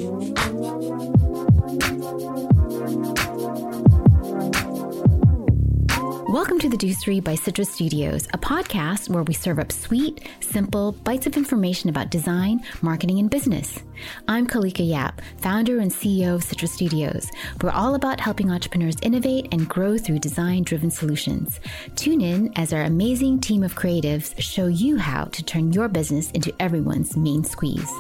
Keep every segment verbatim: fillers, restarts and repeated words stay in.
Welcome to The Deucery by Citra Studios, a podcast where we serve up sweet, simple bites of information about design, marketing, and business. I'm Kalika Yap, founder and C E O of Citra Studios. We're all about helping entrepreneurs innovate and grow through design-driven solutions. Tune in as our amazing team of creatives show you how to turn your business into everyone's main squeeze.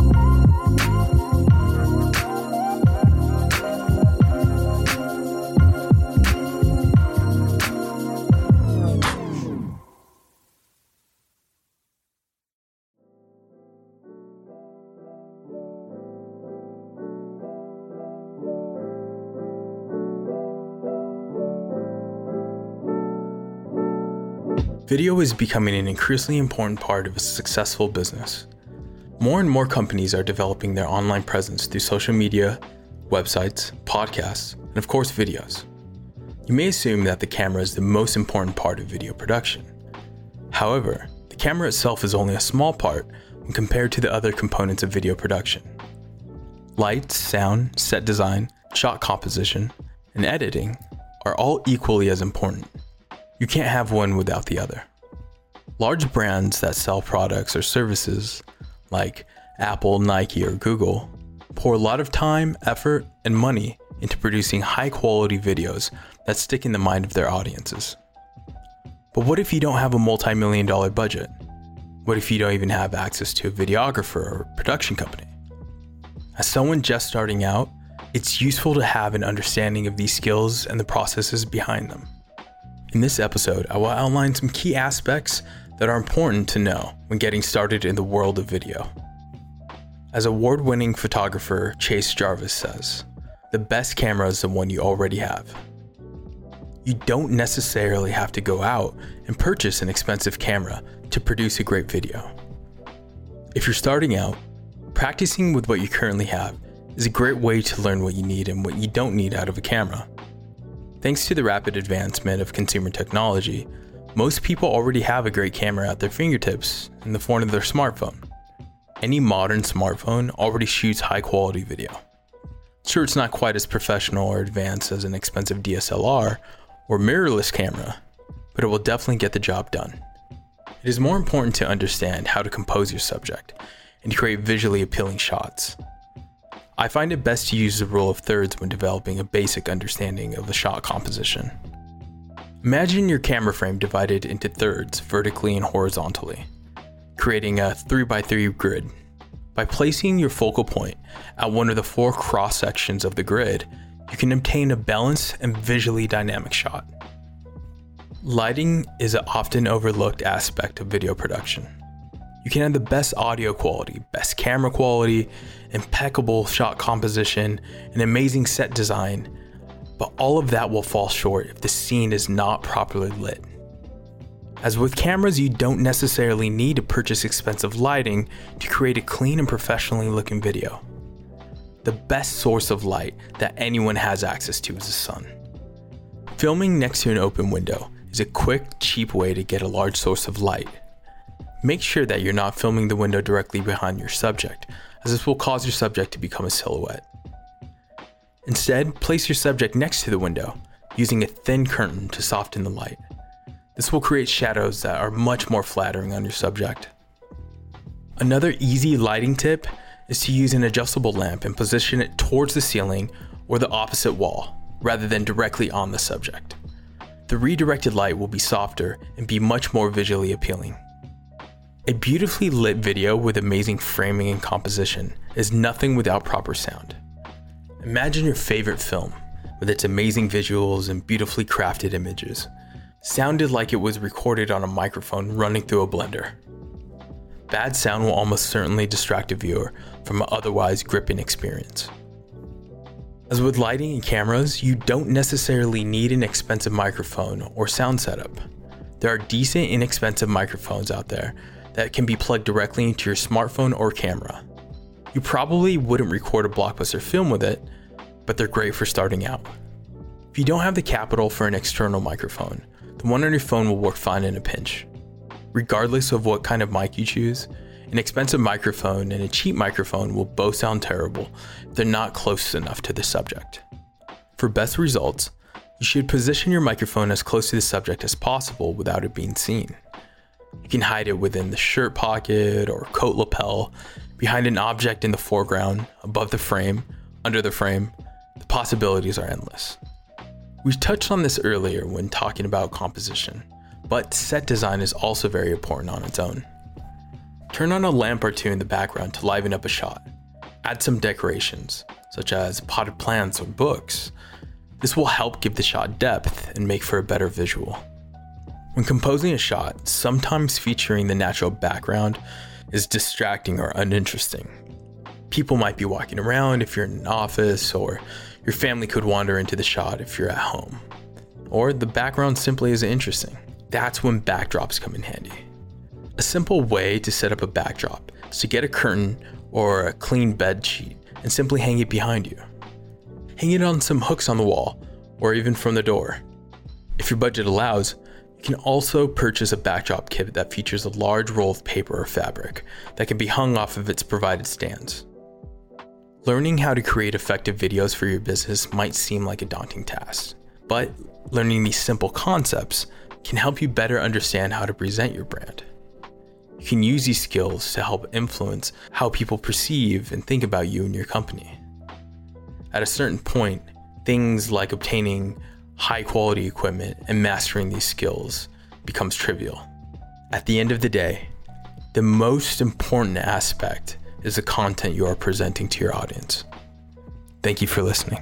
Video is becoming an increasingly important part of a successful business. More and more companies are developing their online presence through social media, websites, podcasts, and of course videos. You may assume that the camera is the most important part of video production. However, the camera itself is only a small part when compared to the other components of video production. Lights, sound, set design, shot composition, and editing are all equally as important. You can't have one without the other. Large brands that sell products or services like Apple, Nike, or Google pour a lot of time, effort, and money into producing high-quality videos that stick in the mind of their audiences. But what if you don't have a multi-million dollar budget? What if you don't even have access to a videographer or production company? As someone just starting out, it's useful to have an understanding of these skills and the processes behind them. In this episode, I will outline some key aspects that are important to know when getting started in the world of video. As award-winning photographer Chase Jarvis says, the best camera is the one you already have. You don't necessarily have to go out and purchase an expensive camera to produce a great video. If you're starting out, practicing with what you currently have is a great way to learn what you need and what you don't need out of a camera. Thanks to the rapid advancement of consumer technology, most people already have a great camera at their fingertips in the form of their smartphone. Any modern smartphone already shoots high quality video. Sure, it's not quite as professional or advanced as an expensive D S L R or mirrorless camera, but it will definitely get the job done. It is more important to understand how to compose your subject and to create visually appealing shots. I find it best to use the rule of thirds when developing a basic understanding of a shot composition. Imagine your camera frame divided into thirds vertically and horizontally, creating a three by three grid. By placing your focal point at one of the four cross sections of the grid, you can obtain a balanced and visually dynamic shot. Lighting is an often overlooked aspect of video production. You can have the best audio quality, best camera quality, impeccable shot composition, and amazing set design, but all of that will fall short if the scene is not properly lit. As with cameras, you don't necessarily need to purchase expensive lighting to create a clean and professionally looking video. The best source of light that anyone has access to is the sun. Filming next to an open window is a quick, cheap way to get a large source of light. Make sure that you're not filming the window directly behind your subject, as this will cause your subject to become a silhouette. Instead, place your subject next to the window, using a thin curtain to soften the light. This will create shadows that are much more flattering on your subject. Another easy lighting tip is to use an adjustable lamp and position it towards the ceiling or the opposite wall, rather than directly on the subject. The redirected light will be softer and be much more visually appealing. A beautifully lit video with amazing framing and composition is nothing without proper sound. Imagine your favorite film, with its amazing visuals and beautifully crafted images, sounded like it was recorded on a microphone running through a blender. Bad sound will almost certainly distract a viewer from an otherwise gripping experience. As with lighting and cameras, you don't necessarily need an expensive microphone or sound setup. There are decent, inexpensive microphones out there that can be plugged directly into your smartphone or camera. You probably wouldn't record a blockbuster film with it, but they're great for starting out. If you don't have the capital for an external microphone, the one on your phone will work fine in a pinch. Regardless of what kind of mic you choose, An expensive microphone and a cheap microphone will both sound terrible if they're not close enough to the subject. For best results, you should position your microphone as close to the subject as possible without it being seen. You can hide it within the shirt pocket or coat lapel, behind an object in the foreground, above the frame, under the frame. The possibilities are endless. We touched on this earlier when talking about composition, but set design is also very important on its own. Turn on a lamp or two in the background to liven up a shot. Add some decorations, such as potted plants or books. This will help give the shot depth and make for a better visual. When composing a shot, sometimes featuring the natural background is distracting or uninteresting. People might be walking around if you're in an office, or your family could wander into the shot if you're at home. Or the background simply isn't interesting. That's when backdrops come in handy. A simple way to set up a backdrop is to get a curtain or a clean bed sheet and simply hang it behind you. Hang it on some hooks on the wall, or even from the door. If your budget allows, you can also purchase a backdrop kit that features a large roll of paper or fabric that can be hung off of its provided stands. Learning how to create effective videos for your business might seem like a daunting task, but learning these simple concepts can help you better understand how to present your brand. You can use these skills to help influence how people perceive and think about you and your company. At a certain point, things like obtaining high quality equipment and mastering these skills becomes trivial. At the end of the day, the most important aspect is the content you are presenting to your audience. Thank you for listening.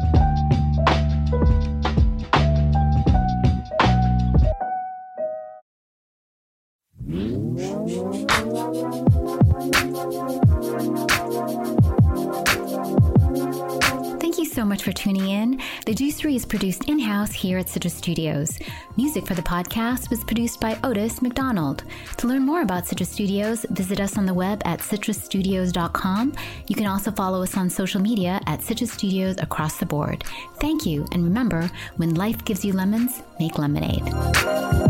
Thank you so much for tuning in. The Juice three is produced in-house here at Citrus Studios. Music for the podcast was produced by Otis McDonald. To learn more about Citrus Studios, visit us on the web at citrus studios dot com. You can also follow us on social media at Citrus Studios across the board. Thank you, and remember, when life gives you lemons, make lemonade.